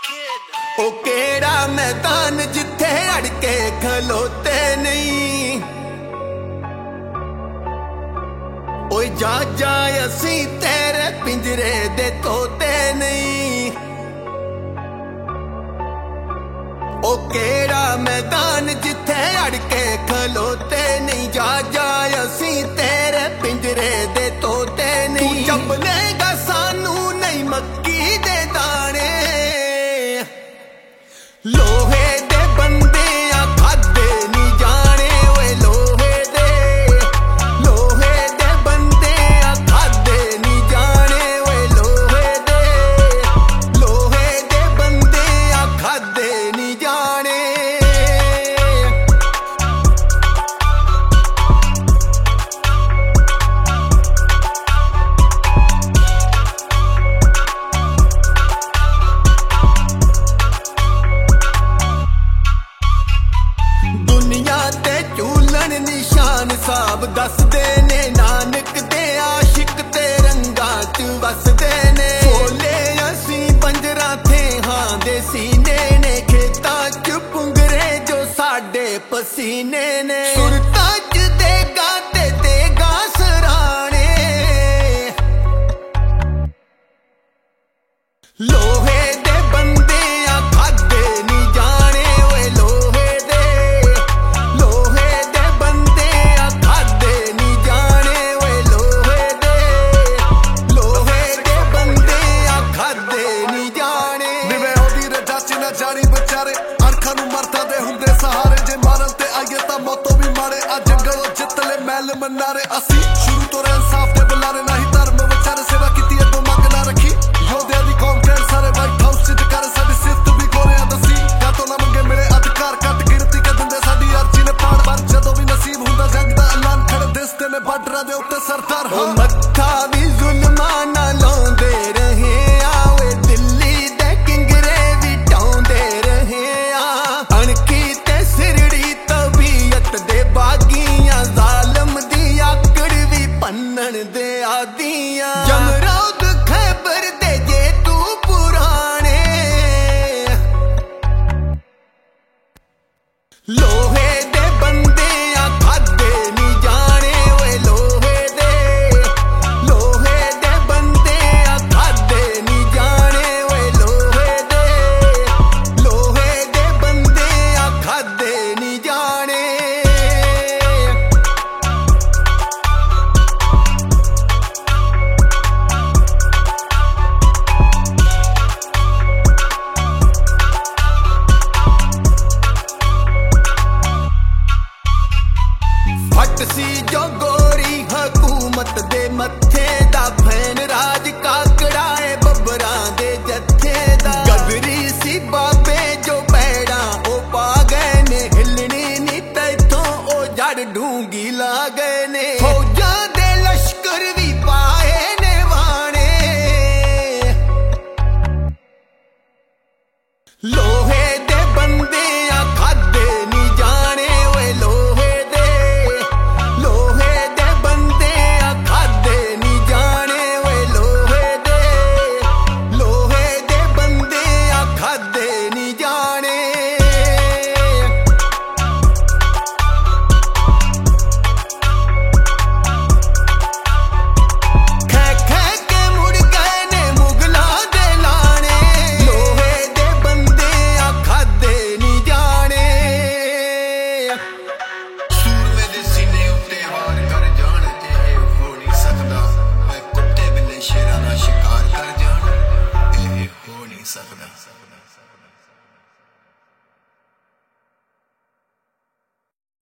ओ केड़ा मैदान जिथे अड़के खलोते नहीं। ओ जा जा असी तेरे पिंजरे दे तोते नहीं। ओ केड़ा मैदान जिथे अड़के खलोते नहीं। जा जा असी तेरे पिंजरे दे तोते नहीं। तू चबलेगा सानू नहीं मक्की दे दाने। लोहे दे बंदे आ खादे नहीं जाने। ओए लोहे दे बंदे आ खादे नहीं जाने। ओए लोहे दे बंदे आ खादे नहीं जाने। निशान साहब दसदे ने नानक दे आशिक ते रंगां च वसदे ने। बोले असी पंजरा थे हां दे सीने ने। खेतां च पुंगरे जो साडे पसीने ने। सुरतां च देगा ते देगा सराणे। लोहे दे बंदे आ खादे नहीं जाने। ओए लोहे दे बंदे आ खादे नहीं जाने। ओए लोहे दे बंदे आ खादे नहीं जाने। निवे ओदी रजाची ना जानी बेचारे अरखां नू मरदा दे हुंदे सहारे। जे मारन ते आईए तां मौतों भी मारे। आ जंगलों जित ले महल मनारे। असी शुरू तो रहे इंसाफ दे बुलारे। नहीं धर्म विचारे सेवा कीती अगों मंग ना रखी। योधे दी कौम कैन सारे वाइट हाउस च जकारे। साडी सिफत भी गोरियां दसी क्या तो ना मंगे मिले अधिकार। कट गिनती कर दिंदे साडी अर्जी ने पाण। पर जदों भी नसीब हुंदा जंग दा ऐलान खड़े दिसदे ने बार्डरां दे उत्ते सरदार। ओ मत्था भी जुल्मां नाल लाउंदे रहे आ। ओए दिल्ली दे किंगरे भी ढाउंदे रहे आ। अणखी ते सिरड़ी तबीयत दे बागियां। जालम दी आकड़ भी भन्नण दे आदियां। जमरौद खैबर दे जे तू पुराने। लोहे दे बंदे आ खादे नहीं जाने। ओए लोहे दे बंदे आ खादे नहीं जाने। ओए लोहे दे बंदे आ खादे नहीं जाने। फट सी जो गोरी हकूमत दे मत्थे दा। फैन राज काकड़ाए बब्बरां दे जत्थे दा। गदरी सी बाबे जो पैड़ा ओ पा गए ने। हिलनी नी तैथों ओ जड़ ढूंगी ला गए ने। फौजां दे लश्कर भी पाए ने वाणे। लोहे दे बंदे आ खादे नहीं जाने। ओए लोहे दे बंदे आ खादे नहीं जाने। ओए लोहे दे बंदे आ खादे नहीं जाने। खै के मुड़ गए ने मुगलां दे लाने। लोहे दे बंदे आ खादे नहीं जाने। सूरमे दे सीने उत्ते वार कर जान। जे हो नहीं सकदा मैं कुत्ते बिल्ले शेरां दा शिकार कर जान। ये हो नहीं सकदा।